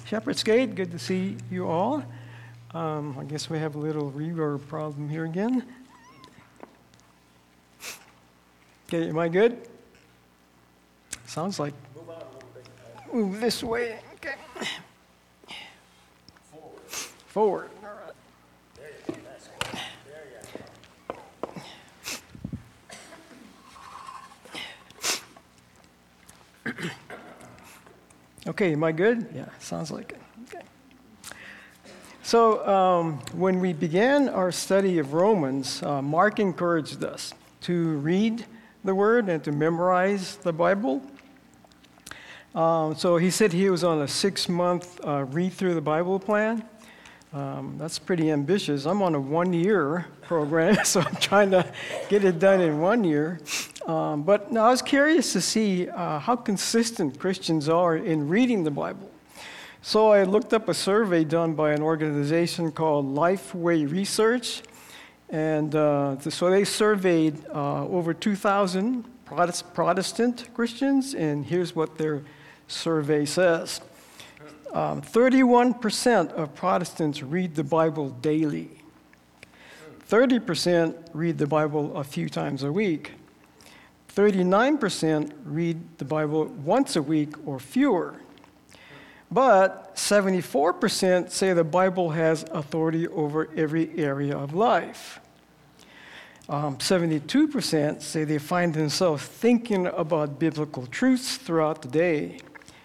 Shepherd's Gate, good to see you all. I guess we have a little reverb problem here again. Okay, am I good? Sounds like. Move this way. Okay. Forward. All right. There you go. That's good. There you go. Okay, am I good? Yeah, sounds like it. Okay. So when we began our study of Romans, Mark encouraged us to read the Word and to memorize the Bible. So he said he was on a 6-month read through the Bible plan. That's pretty ambitious. I'm on a 1-year program, so I'm trying to get it done in 1 year. But I was curious to see how consistent Christians are in reading the Bible. So I looked up a survey done by an organization called Lifeway Research. And so they surveyed over 2,000 Protestant Christians, and here's what their survey says. 31% of Protestants read the Bible daily. 30% read the Bible a few times a week. 39% read the Bible once a week or fewer. But 74% say the Bible has authority over every area of life. 72% say they find themselves thinking about biblical truths throughout the day.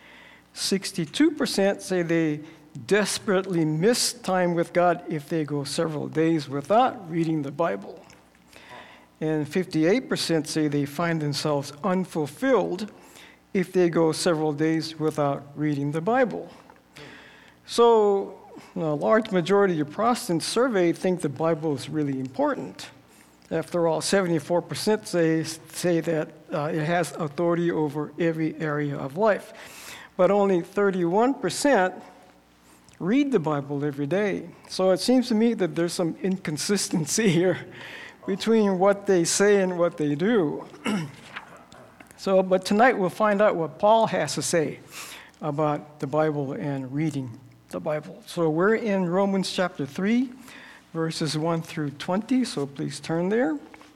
62% say they desperately miss time with God if they go several days without reading the Bible. And 58% say they find themselves unfulfilled if they go several days without reading the Bible. So a large majority of Protestants surveyed think the Bible is really important. After all, 74% say that it has authority over every area of life. But only 31% read the Bible every day. So it seems to me that there's some inconsistency here between what they say and what they do. But tonight we'll find out what Paul has to say about the Bible and reading the Bible. So we're in Romans chapter 3, verses 1 through 20, so please turn there.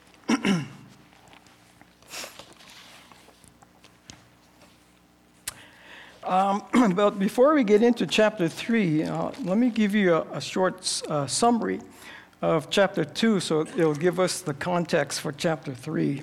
But before we get into chapter 3, let me give you a short summary of chapter 2, so it'll give us the context for chapter 3.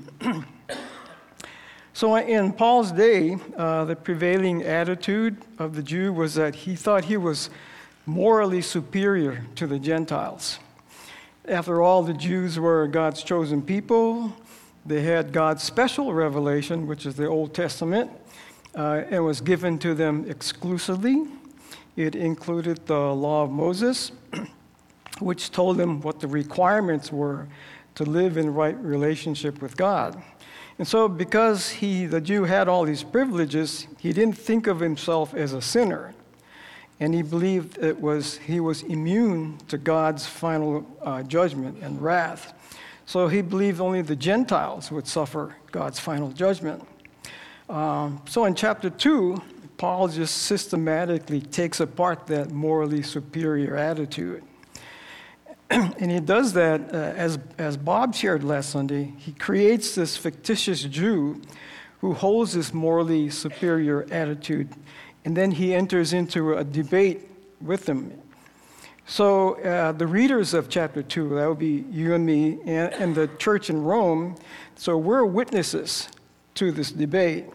So in Paul's day, the prevailing attitude of the Jew was that he thought he was morally superior to the Gentiles. After all, the Jews were God's chosen people. They had God's special revelation, which is the Old Testament, and was given to them exclusively. It included the law of Moses, which told them what the requirements were to live in right relationship with God. And so because the Jew had all these privileges, he didn't think of himself as a sinner. And he believed he was immune to God's final judgment and wrath. So he believed only the Gentiles would suffer God's final judgment. So in chapter 2, Paul just systematically takes apart that morally superior attitude. And he does that, as Bob shared last Sunday, he creates this fictitious Jew who holds this morally superior attitude, and then he enters into a debate with him. So the readers of chapter 2, that would be you and me, and the church in Rome, so we're witnesses to this debate.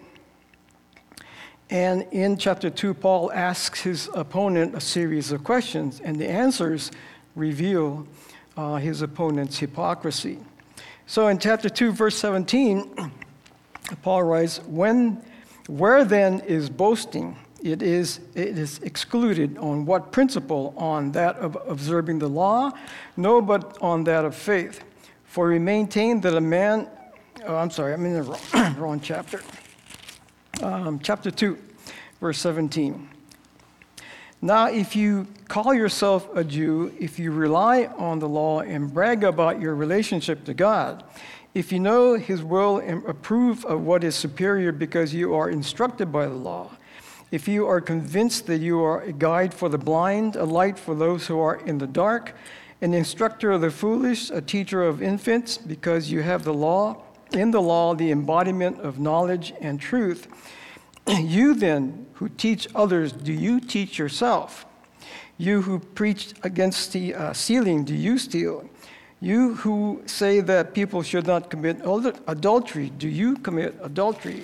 And in chapter 2, Paul asks his opponent a series of questions, and the answers reveal his opponent's hypocrisy. So in chapter 2, verse 17, Paul writes, where then is boasting? It is excluded. On what principle? On that of observing the law? No, but on that of faith. For we maintain that a man, I'm in the wrong chapter. Chapter 2, verse 17. Now, if you call yourself a Jew, if you rely on the law and brag about your relationship to God, if you know his will and approve of what is superior because you are instructed by the law, if you are convinced that you are a guide for the blind, a light for those who are in the dark, an instructor of the foolish, a teacher of infants, because you have the law, in the law, the embodiment of knowledge and truth, you then who teach others, do you teach yourself? You who preach against stealing, do you steal? You who say that people should not commit adultery, do you commit adultery?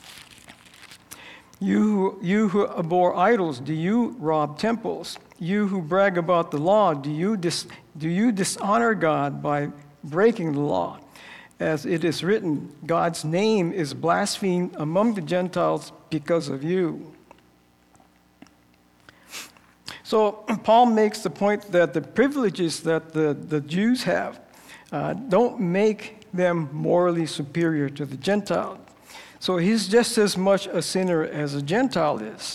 You who abhor idols, do you rob temples? You who brag about the law, do you dishonor God by breaking the law? As it is written, God's name is blasphemed among the Gentiles because of you. So Paul makes the point that the privileges that the Jews have don't make them morally superior to the Gentile. So he's just as much a sinner as a Gentile is.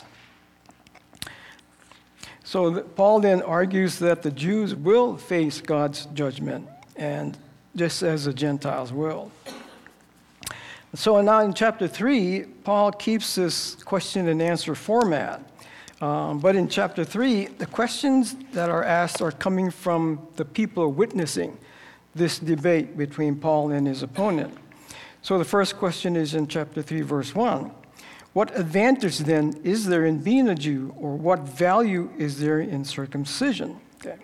So Paul then argues that the Jews will face God's judgment, and just as the Gentiles will. So now in chapter 3, Paul keeps this question and answer format. But in chapter 3, the questions that are asked are coming from the people witnessing this debate between Paul and his opponent. So the first question is in chapter 3, verse 1. What advantage then is there in being a Jew, or what value is there in circumcision? Okay.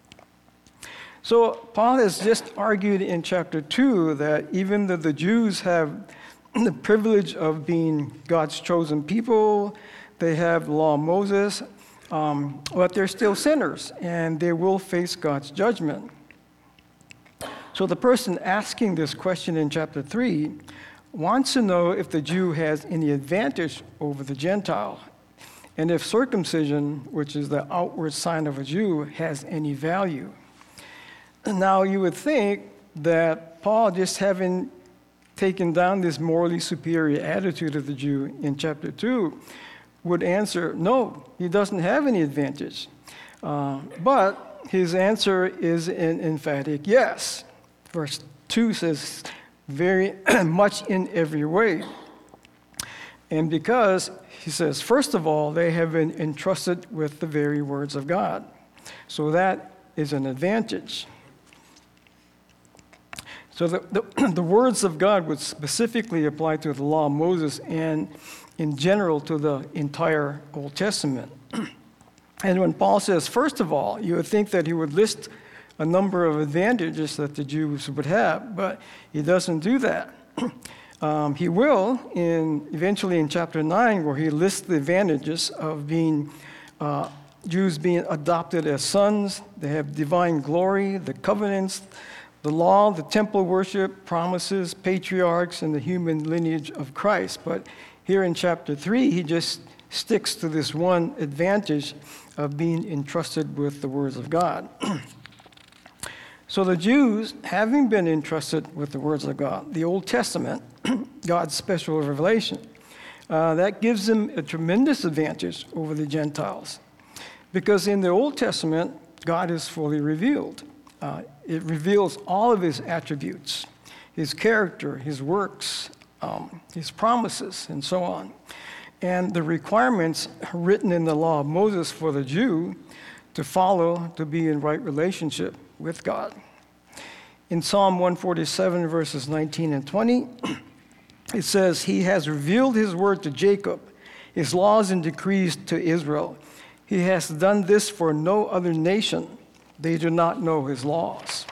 So Paul has just argued in chapter 2 that even though the Jews have the privilege of being God's chosen people, they have the law of Moses, but they're still sinners, and they will face God's judgment. So the person asking this question in chapter 3 wants to know if the Jew has any advantage over the Gentile, and if circumcision, which is the outward sign of a Jew, has any value. Now, you would think that Paul, just having taken down this morally superior attitude of the Jew in chapter 2, would answer, no, he doesn't have any advantage. But his answer is an emphatic yes. Verse 2 says, very much in every way. And because, he says, first of all, they have been entrusted with the very words of God. So that is an advantage. So the words of God would specifically apply to the law of Moses and in general to the entire Old Testament. And when Paul says, first of all, you would think that he would list a number of advantages that the Jews would have, but he doesn't do that. He will eventually in chapter 9, where he lists the advantages of being Jews being adopted as sons. They have divine glory, the covenants, the law, the temple worship, promises, patriarchs, and the human lineage of Christ. But here in chapter 3, he just sticks to this one advantage of being entrusted with the words of God. So the Jews, having been entrusted with the words of God, the Old Testament, God's special revelation, that gives them a tremendous advantage over the Gentiles. Because in the Old Testament, God is fully revealed. It reveals all of his attributes, his character, his works, his promises, and so on. And the requirements written in the law of Moses for the Jew to follow to be in right relationship with God. In Psalm 147, verses 19 and 20, it says, he has revealed his word to Jacob, his laws and decrees to Israel. He has done this for no other nation. They do not know his laws.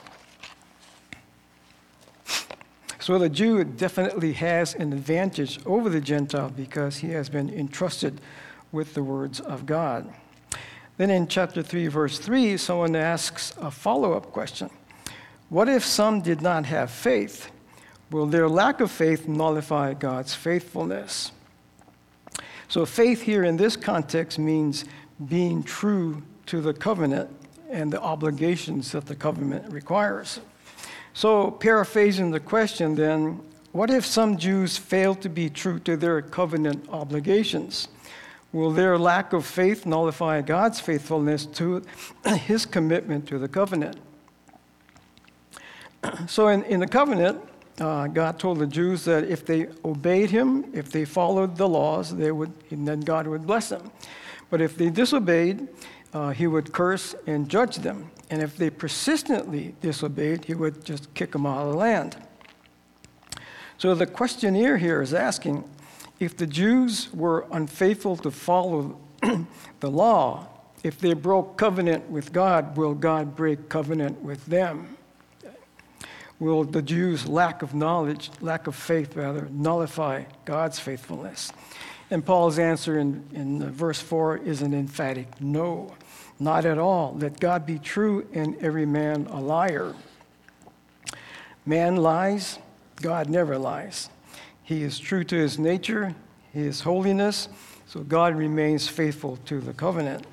So the Jew definitely has an advantage over the Gentile because he has been entrusted with the words of God. Then in chapter 3, verse 3, someone asks a follow-up question. What if some did not have faith? Will their lack of faith nullify God's faithfulness? So faith here in this context means being true to the covenant and the obligations that the covenant requires. So paraphrasing the question then, what if some Jews fail to be true to their covenant obligations? Will their lack of faith nullify God's faithfulness to his commitment to the covenant? So in the covenant, God told the Jews that if they obeyed him, if they followed the laws, and then God would bless them. But if they disobeyed, he would curse and judge them. And if they persistently disobeyed, he would just kick them out of the land. So the questionnaire here is asking, if the Jews were unfaithful to follow the law, if they broke covenant with God, will God break covenant with them? Will the Jews' lack of knowledge, lack of faith rather, nullify God's faithfulness? And Paul's answer in verse 4 is an emphatic no, not at all. Let God be true and every man a liar. Man lies, God never lies. He is true to his nature, his holiness, so God remains faithful to the covenant.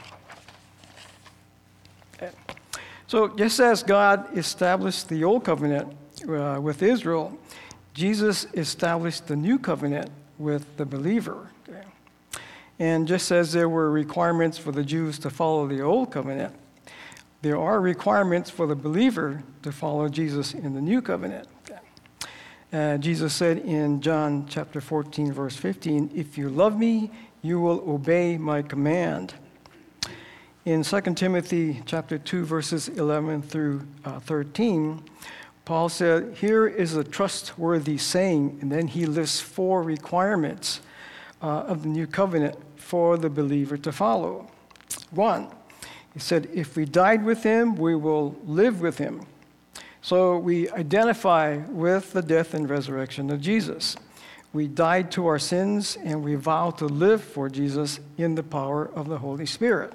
So just as God established the old covenant with Israel, Jesus established the new covenant with the believer. Okay? And just as there were requirements for the Jews to follow the old covenant, there are requirements for the believer to follow Jesus in the new covenant. Okay? Jesus said in John chapter 14, verse 15, "If you love me, you will obey my command." In 2 Timothy chapter 2, verses 11 through 13, Paul said, "Here is a trustworthy saying," and then he lists 4 requirements of the new covenant for the believer to follow. 1, he said, "If we died with him, we will live with him." So we identify with the death and resurrection of Jesus. We died to our sins, and we vow to live for Jesus in the power of the Holy Spirit.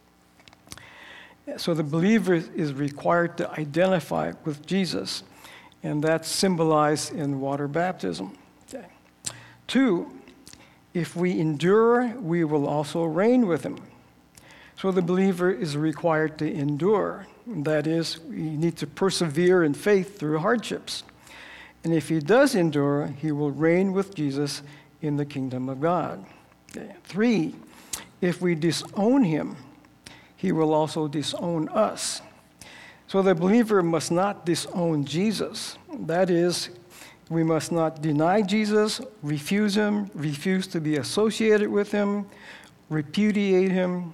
So the believer is required to identify with Jesus, and that's symbolized in water baptism. Okay. 2, if we endure, we will also reign with him. So the believer is required to endure. That is, we need to persevere in faith through hardships. And if he does endure, he will reign with Jesus in the kingdom of God. Okay. 3, if we disown him, he will also disown us. So the believer must not disown Jesus. That is, we must not deny Jesus, refuse him, refuse to be associated with him, repudiate him.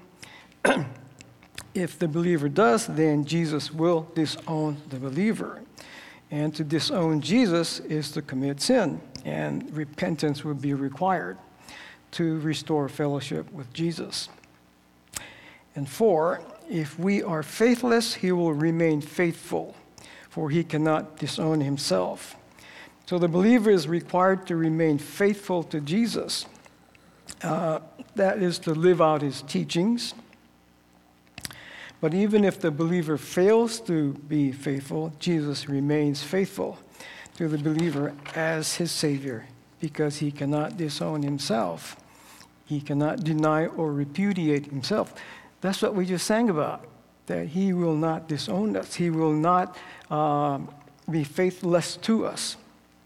If the believer does, then Jesus will disown the believer. And to disown Jesus is to commit sin, and repentance will be required to restore fellowship with Jesus. And 4, if we are faithless, he will remain faithful, for he cannot disown himself. So the believer is required to remain faithful to Jesus. That is to live out his teachings. But even if the believer fails to be faithful, Jesus remains faithful to the believer as his Savior, because he cannot disown himself. He cannot deny or repudiate himself. That's what we just sang about, that he will not disown us. He will not be faithless to us.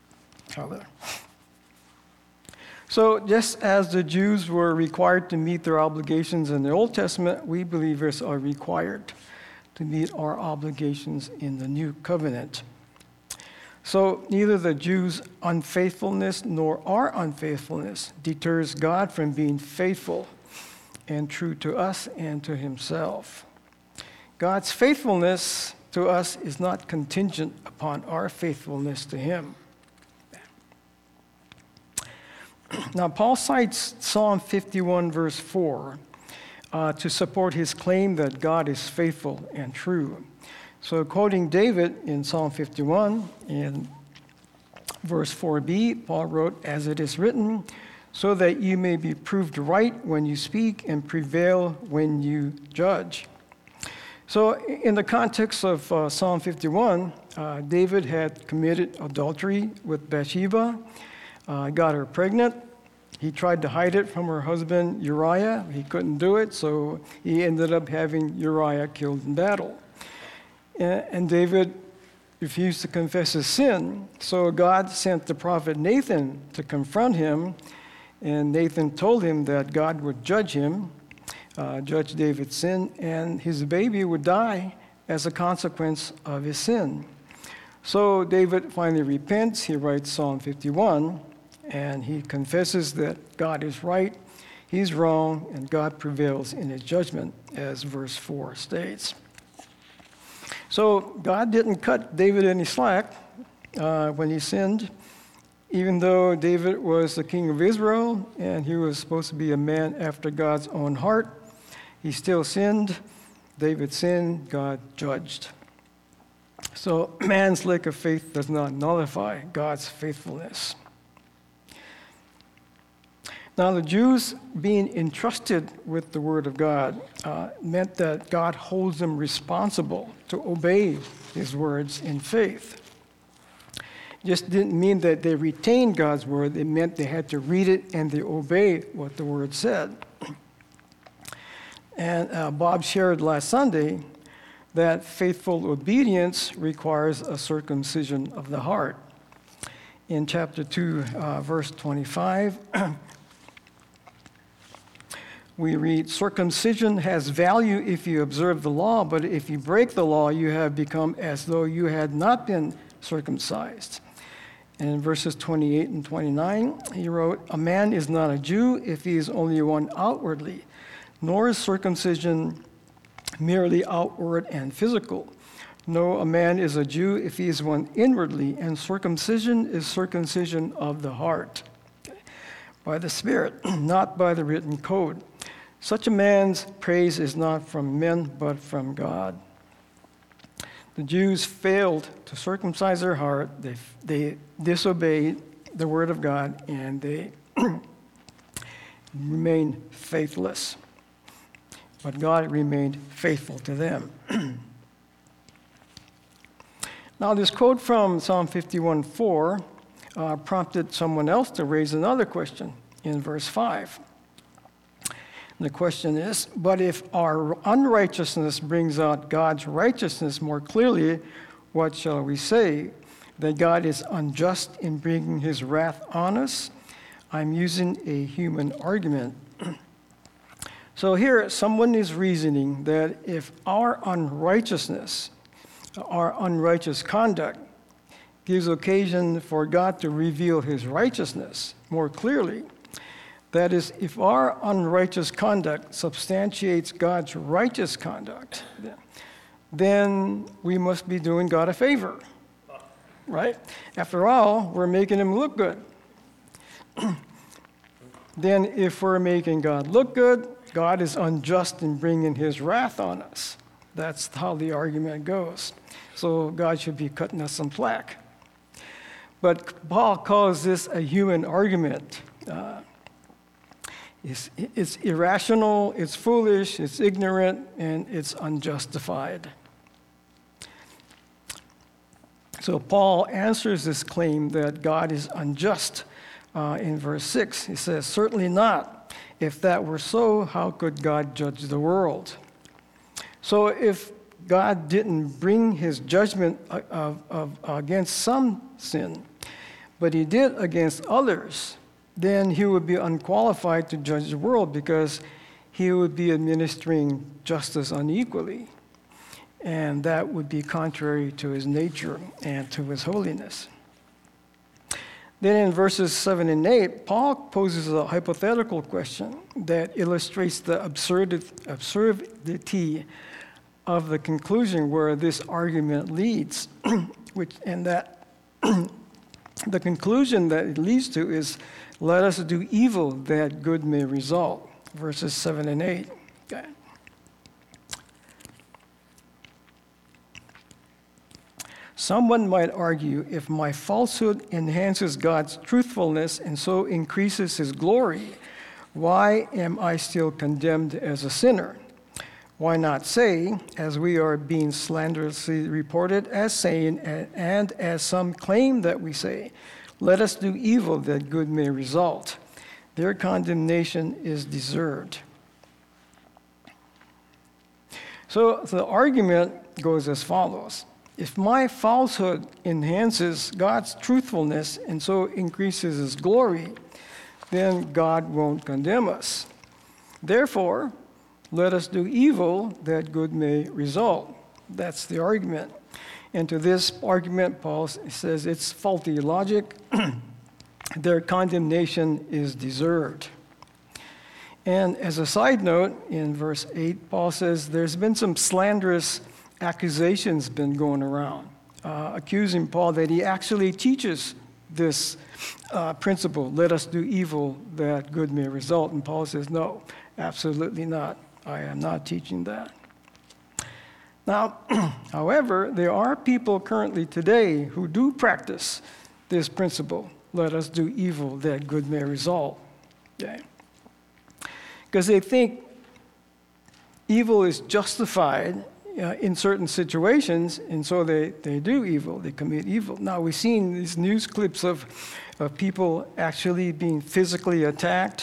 So just as the Jews were required to meet their obligations in the Old Testament, we believers are required to meet our obligations in the New Covenant. So neither the Jews' unfaithfulness nor our unfaithfulness deters God from being faithful and true to us and to himself. God's faithfulness to us is not contingent upon our faithfulness to him. Now, Paul cites Psalm 51, verse 4, to support his claim that God is faithful and true. So quoting David in Psalm 51, in verse 4b, Paul wrote, "As it is written, so that you may be proved right when you speak and prevail when you judge." So in the context of Psalm 51, David had committed adultery with Bathsheba, got her pregnant. He tried to hide it from her husband Uriah. He couldn't do it, so he ended up having Uriah killed in battle. And David refused to confess his sin, so God sent the prophet Nathan to confront him, and Nathan told him that God would judge him, judge David's sin, and his baby would die as a consequence of his sin. So David finally repents. He writes Psalm 51, and he confesses that God is right, he's wrong, and God prevails in his judgment, as verse 4 states. So God didn't cut David any slack when he sinned, even though David was the king of Israel and he was supposed to be a man after God's own heart. He still sinned. David sinned, God judged. So man's lack of faith does not nullify God's faithfulness. Now, the Jews being entrusted with the Word of God meant that God holds them responsible to obey His words in faith. It just didn't mean that they retained God's Word. It meant they had to read it and they obey what the Word said. And Bob shared last Sunday that faithful obedience requires a circumcision of the heart. In chapter 2, verse 25, we read, "Circumcision has value if you observe the law, but if you break the law, you have become as though you had not been circumcised." And in verses 28 and 29, he wrote, "A man is not a Jew if he is only one outwardly, nor is circumcision merely outward and physical. No, a man is a Jew if he is one inwardly, and circumcision is circumcision of the heart, by the Spirit, not by the written code. Such a man's praise is not from men, but from God." The Jews failed to circumcise their heart. They disobeyed the word of God, and they remained faithless. But God remained faithful to them. Now, this quote from Psalm 51:4 prompted someone else to raise another question in verse 5. And the question is, "But if our unrighteousness brings out God's righteousness more clearly, what shall we say? That God is unjust in bringing his wrath on us?" I'm using a human argument. So here, someone is reasoning that if our unrighteousness, our unrighteous conduct, gives occasion for God to reveal his righteousness more clearly, that is, if our unrighteous conduct substantiates God's righteous conduct, then we must be doing God a favor, right? After all, we're making him look good. Then if we're making God look good, God is unjust in bringing his wrath on us. That's how the argument goes. So God should be cutting us some slack. But Paul calls this a human argument. It's irrational, it's foolish, it's ignorant, and it's unjustified. So Paul answers this claim that God is unjust in verse 6. He says, "Certainly not. If that were so, how could God judge the world?" So if God didn't bring his judgment against some sin, but he did against others, then he would be unqualified to judge the world because he would be administering justice unequally. And that would be contrary to his nature and to his holiness. Then in verses 7 and 8, Paul poses a hypothetical question that illustrates the absurdity of the conclusion where this argument leads, the conclusion that it leads to is, "Let us do evil that good may result," verses 7 and 8. Okay. Someone might argue, if my falsehood enhances God's truthfulness and so increases his glory, why am I still condemned as a sinner? Why not say, as we are being slanderously reported as saying, and as some claim that we say, "Let us do evil that good may result"? Their condemnation is deserved. So the argument goes as follows. If my falsehood enhances God's truthfulness and so increases his glory, then God won't condemn us. Therefore, let us do evil that good may result. That's the argument. And to this argument, Paul says it's faulty logic. Their condemnation is deserved. And as a side note, in verse 8, Paul says there's been some slanderous accusations been going around, accusing Paul that he actually teaches this principle, let us do evil that good may result. And Paul says, no, absolutely not. I am not teaching that. Now, however, there are people currently today who do practice this principle, let us do evil that good may result. Okay? Because they think evil is justified in certain situations, and so they do evil, they commit evil. Now, we've seen these news clips of people actually being physically attacked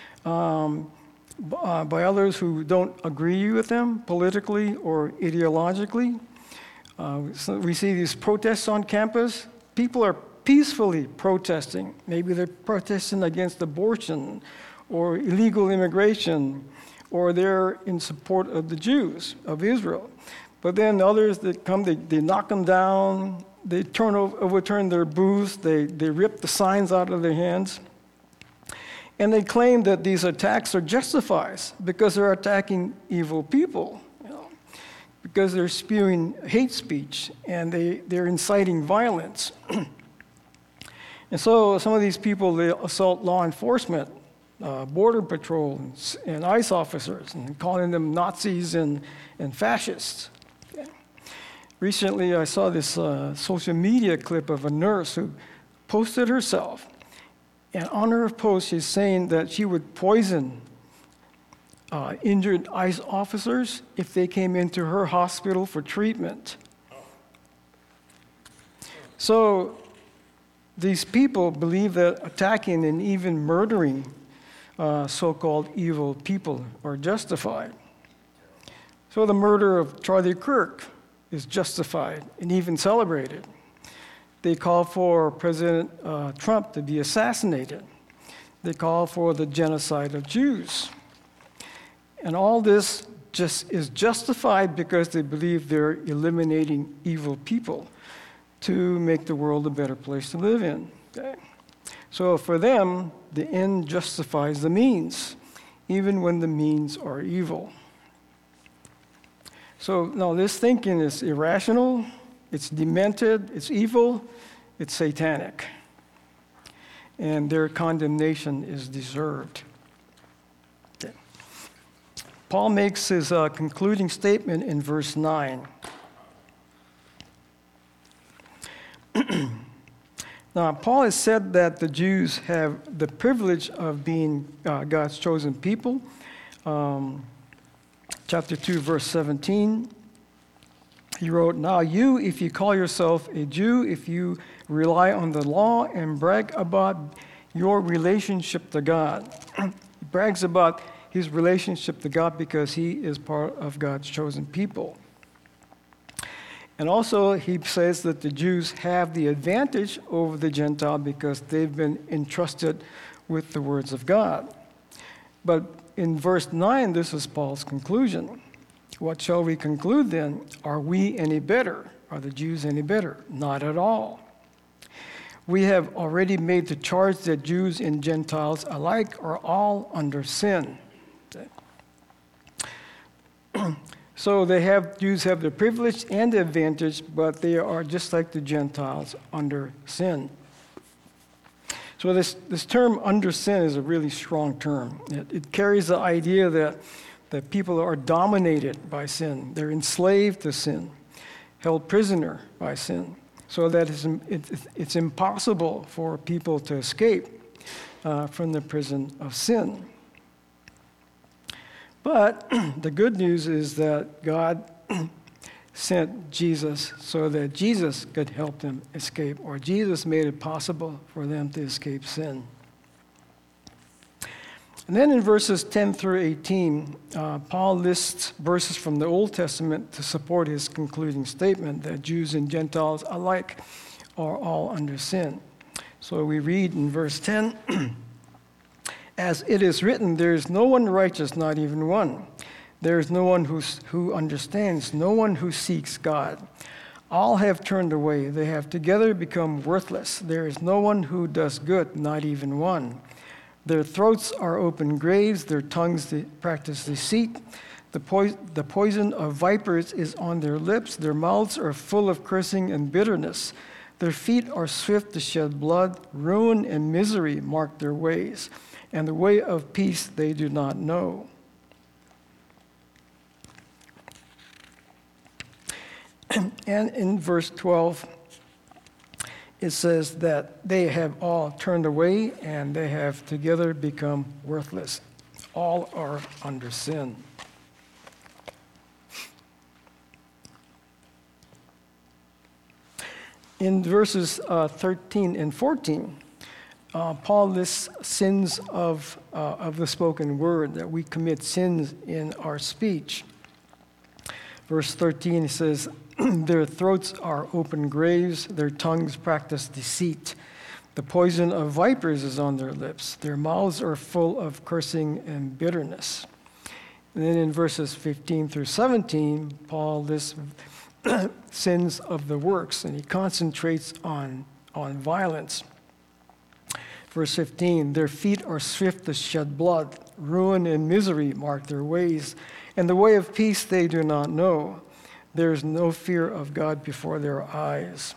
by others who don't agree with them politically or ideologically. So we see these protests on campus. People are peacefully protesting. Maybe they're protesting against abortion or illegal immigration, or they're in support of the Jews of Israel. But then others that come, they knock them down, they overturn their booths, they rip the signs out of their hands. And they claim that these attacks are justified because they're attacking evil people, because they're spewing hate speech and they're inciting violence. And so some of these people, they assault law enforcement, border patrol and ICE officers, and calling them Nazis and fascists. Okay. Recently, I saw this social media clip of a nurse who posted herself. And on her post, she's saying that she would poison injured ICE officers if they came into her hospital for treatment. So these people believe that attacking and even murdering so-called evil people are justified. So the murder of Charlie Kirk is justified and even celebrated. They call for President Trump to be assassinated. They call for the genocide of Jews. And all this just is justified because they believe they're eliminating evil people to make the world a better place to live in. Okay? So for them, the end justifies the means, even when the means are evil. So now this thinking is irrational, it's demented, it's evil, it's satanic. And their condemnation is deserved. Okay. Paul makes his concluding statement in verse 9. Now, Paul has said that the Jews have the privilege of being God's chosen people. Chapter 2, verse 17, he wrote, now you, if you call yourself a Jew, if you rely on the law and brag about your relationship to God. He brags about his relationship to God because he is part of God's chosen people. And also, he says that the Jews have the advantage over the Gentile because they've been entrusted with the words of God. But in verse 9, this is Paul's conclusion. What shall we conclude then? Are we any better? Are the Jews any better? Not at all. We have already made the charge that Jews and Gentiles alike are all under sin. So Jews have the privilege and the advantage, but they are just like the Gentiles under sin. So this term under sin is a really strong term. It carries the idea that people are dominated by sin. They're enslaved to sin, held prisoner by sin, so that it's impossible for people to escape from the prison of sin. But the good news is that God sent Jesus so that Jesus could help them escape, or Jesus made it possible for them to escape sin. And then in verses 10 through 18, Paul lists verses from the Old Testament to support his concluding statement that Jews and Gentiles alike are all under sin. So we read in verse 10, as it is written, there is no one righteous, not even one. There is no one who understands, no one who seeks God. All have turned away. They have together become worthless. There is no one who does good, not even one. Their throats are open graves. Their tongues practice deceit. The poison of vipers is on their lips. Their mouths are full of cursing and bitterness. Their feet are swift to shed blood. Ruin and misery mark their ways, and the way of peace they do not know. And in verse 12, it says that they have all turned away and they have together become worthless. All are under sin. In verses 13 and 14, Paul lists sins of the spoken word, that we commit sins in our speech. Verse 13, he says, their throats are open graves, their tongues practice deceit. The poison of vipers is on their lips. Their mouths are full of cursing and bitterness. And then in verses 15 through 17, Paul lists sins of the works, and he concentrates on violence. Verse 15, their feet are swift to shed blood. Ruin and misery mark their ways, and the way of peace they do not know. There is no fear of God before their eyes.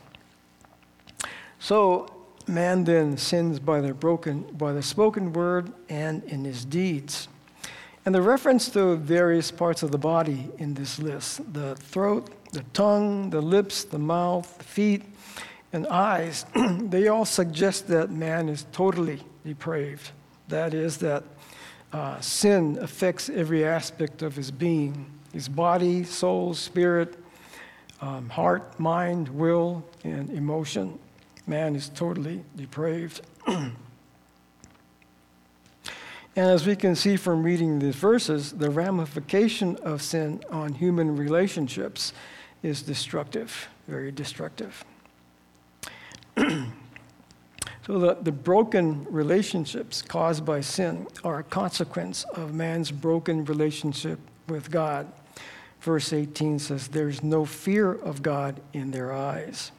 So man then sins by the spoken word and in his deeds. And the reference to various parts of the body in this list, the throat, the tongue, the lips, the mouth, the feet, and eyes, they all suggest that man is totally depraved. That is, that sin affects every aspect of his being. His body, soul, spirit, heart, mind, will, and emotion. Man is totally depraved. And as we can see from reading these verses, the ramification of sin on human relationships is destructive, very destructive. So the broken relationships caused by sin are a consequence of man's broken relationship with God. Verse 18 says, there's no fear of God in their eyes.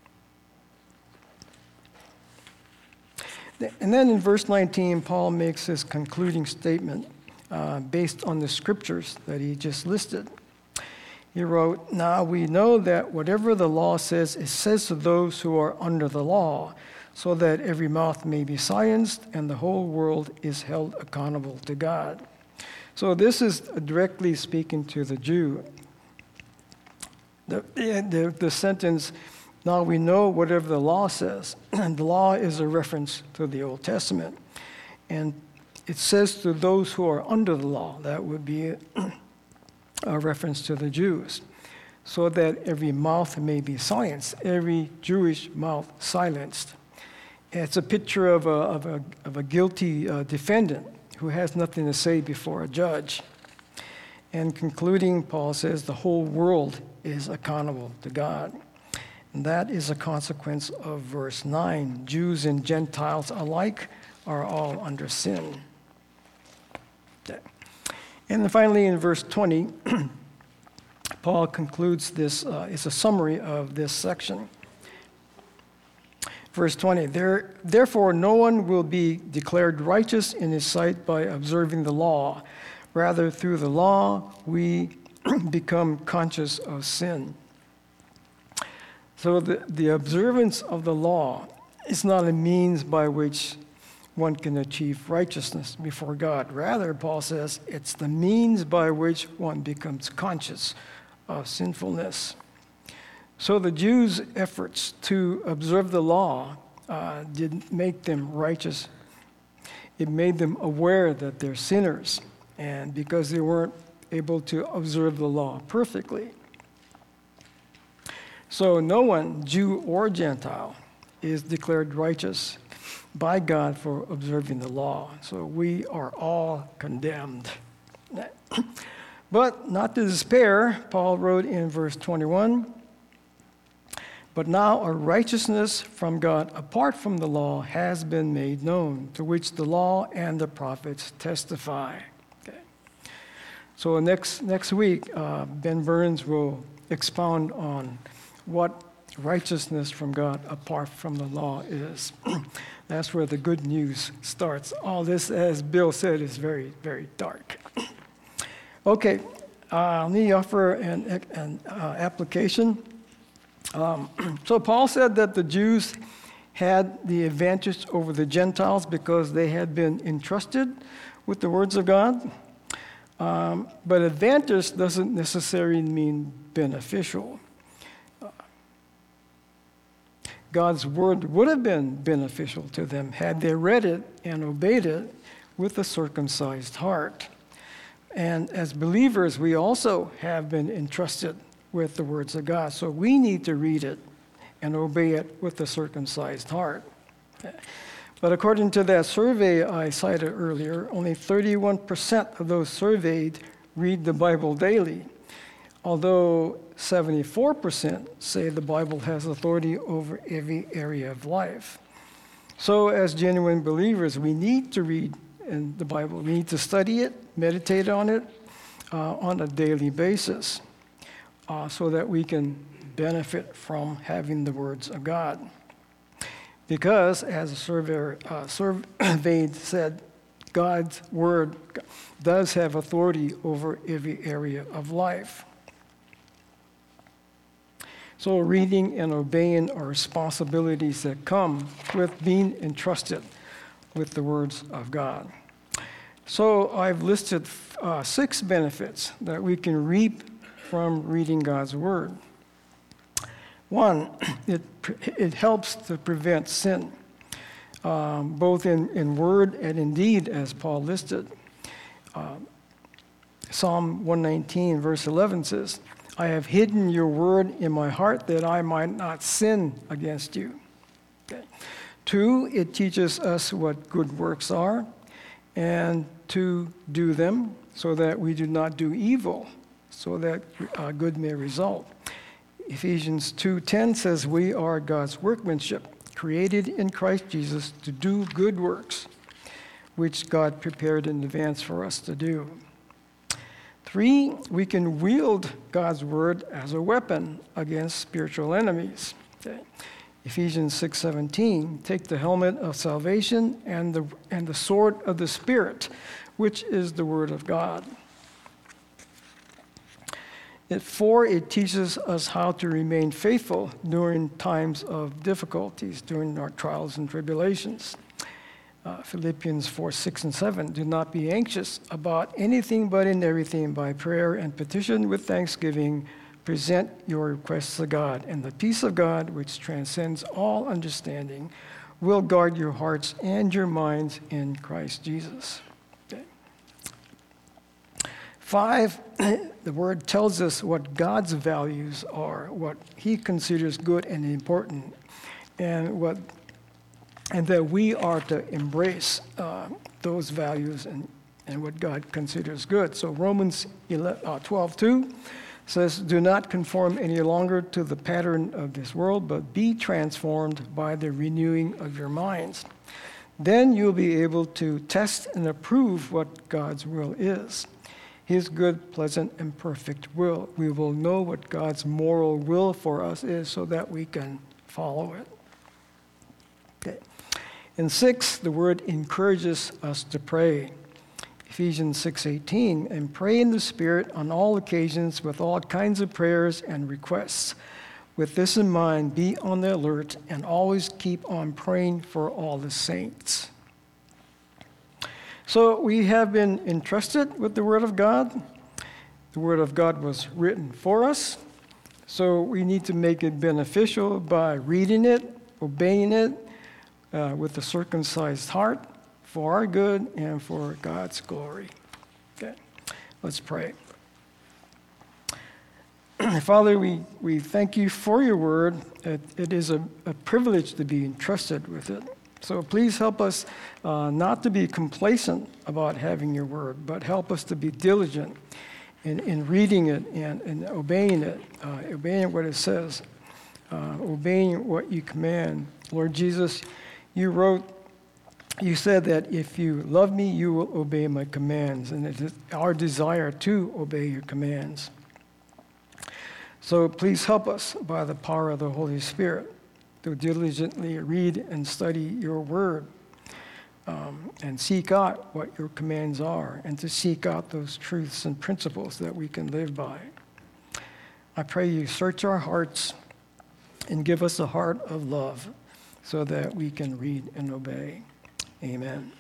And then in verse 19, Paul makes his concluding statement based on the scriptures that he just listed. He wrote, now we know that whatever the law says, it says to those who are under the law, so that every mouth may be silenced and the whole world is held accountable to God. So this is directly speaking to the Jew. The sentence, now we know whatever the law says, and the law is a reference to the Old Testament. And it says to those who are under the law, that would be a reference to the Jews, so that every mouth may be silenced, every Jewish mouth silenced. It's a picture of a guilty defendant who has nothing to say before a judge. And concluding, Paul says the whole world is accountable to God. And that is a consequence of verse 9. Jews and Gentiles alike are all under sin. And then finally in verse 20, Paul concludes this, it's a summary of this section. Verse 20, therefore no one will be declared righteous in his sight by observing the law. Rather, through the law, we become conscious of sin. So the observance of the law is not a means by which one can achieve righteousness before God. Rather, Paul says, it's the means by which one becomes conscious of sinfulness. So the Jews' efforts to observe the law didn't make them righteous. It made them aware that they're sinners, and because they weren't able to observe the law perfectly. So no one, Jew or Gentile, is declared righteous by God for observing the law. So we are all condemned. But not to despair, Paul wrote in verse 21, but now a righteousness from God apart from the law has been made known, to which the law and the prophets testify. Okay. So next week, Ben Burns will expound on what righteousness from God apart from the law is. That's where the good news starts. All this, as Bill said, is very, very dark. Okay, let me offer an application. So Paul said that the Jews had the advantage over the Gentiles because they had been entrusted with the words of God. But advantage doesn't necessarily mean beneficial. God's word would have been beneficial to them had they read it and obeyed it with a circumcised heart. And as believers, we also have been entrusted with the words of God. So we need to read it and obey it with a circumcised heart. But according to that survey I cited earlier, only 31% of those surveyed read the Bible daily, although 74% say the Bible has authority over every area of life. So as genuine believers, we need to read in the Bible. We need to study it, meditate on it on a daily basis so that we can benefit from having the words of God. Because, as a survey said, God's word does have authority over every area of life. So reading and obeying are responsibilities that come with being entrusted with the words of God. So I've listed 6 benefits that we can reap from reading God's word. 1, it helps to prevent sin, both in word and in deed, as Paul listed. Psalm 119, verse 11 says, I have hidden your word in my heart that I might not sin against you. Okay. 2, it teaches us what good works are and to do them so that we do not do evil, so that good may result. Ephesians 2:10 says we are God's workmanship, created in Christ Jesus to do good works, which God prepared in advance for us to do. 3, we can wield God's word as a weapon against spiritual enemies. Okay. Ephesians 6:17, take the helmet of salvation and the sword of the Spirit, which is the word of God. 4, it teaches us how to remain faithful during times of difficulties, during our trials and tribulations. Philippians 4:6 and 7, do not be anxious about anything but in everything by prayer and petition with thanksgiving, present your requests to God, and the peace of God, which transcends all understanding, will guard your hearts and your minds in Christ Jesus. Okay. 5, the word tells us what God's values are, what he considers good and important, and that we are to embrace those values and what God considers good. So Romans 12:2 says, do not conform any longer to the pattern of this world, but be transformed by the renewing of your minds. Then you'll be able to test and approve what God's will is, his good, pleasant, and perfect will. We will know what God's moral will for us is so that we can follow it. Okay. And 6, the word encourages us to pray. Ephesians 6:18, and pray in the Spirit on all occasions with all kinds of prayers and requests. With this in mind, be on the alert and always keep on praying for all the saints. So we have been entrusted with the Word of God. The Word of God was written for us. So we need to make it beneficial by reading it, obeying it with a circumcised heart, for our good and for God's glory. Okay, let's pray. Father, we thank you for your word. It is a privilege to be entrusted with it. So please help us not to be complacent about having your word, but help us to be diligent in reading it and obeying it, obeying what it says, obeying what you command. Lord Jesus, you said that if you love me, you will obey my commands, and it is our desire to obey your commands. So please help us by the power of the Holy Spirit to diligently read and study your word, and seek out what your commands are, and to seek out those truths and principles that we can live by. I pray you search our hearts and give us a heart of love so that we can read and obey. Amen.